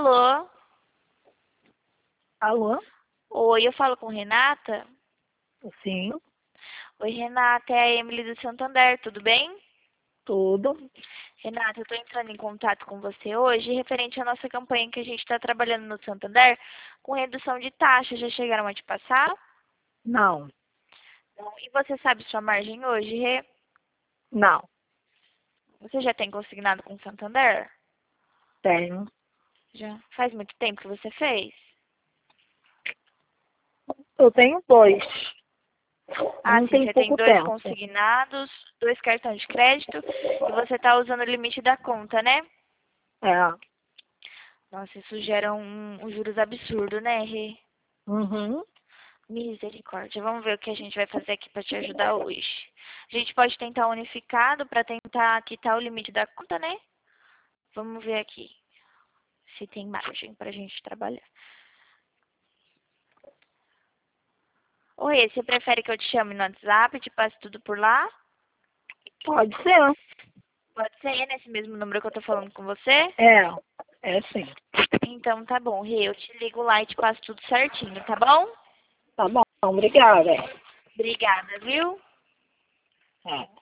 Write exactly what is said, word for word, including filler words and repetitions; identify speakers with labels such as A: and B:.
A: Alô?
B: Alô?
A: Oi, eu falo com Renata?
B: Sim,
A: Oi, Renata, é a Emily do Santander, tudo bem?
B: tudo.
A: Renata, eu estou entrando em contato com você hoje referente à nossa campanha que a gente está trabalhando no Santander com redução de taxas. Já chegaram a te passar?
B: Não,
A: Não. E você sabe sua margem hoje, Rê?
B: não,
A: Você já tem consignado com o Santander?
B: tenho.
A: Já. Faz muito tempo que você fez?
B: Eu tenho dois.
A: Ah,
B: Um
A: sim,
B: tem
A: você tem
B: pouco
A: dois
B: tempo.
A: consignados, dois cartões de crédito e você está usando o limite da conta, né?
B: É.
A: Nossa, isso gera um, um juros absurdo, né, Rê?
B: Uhum.
A: Misericórdia. Vamos ver o que a gente vai fazer aqui para te ajudar hoje. A gente pode tentar unificado para tentar quitar o limite da conta, né? Vamos ver aqui se tem margem para a gente trabalhar. Oi, você prefere que eu te chame no WhatsApp e te passe tudo por lá?
B: Pode ser.
A: Pode ser nesse mesmo número que eu tô falando com você?
B: É, é sim.
A: Então tá bom, Rê, eu te ligo lá e te passo tudo certinho, tá bom?
B: Tá bom, obrigada.
A: Obrigada, viu?
B: É.